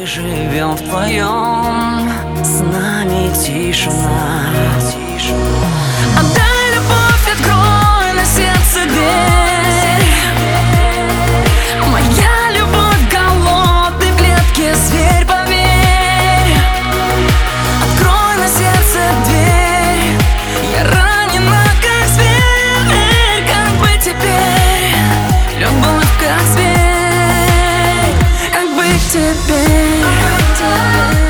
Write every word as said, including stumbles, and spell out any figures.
живем вдвоем, с нами тишина. Отдай любовь, открой на сердце дверь. Моя любовь в голодной клетке, зверь, поверь. Открой на сердце дверь. Я ранена, как зверь. Как быть теперь? Любовь, как зверь. Как быть теперь?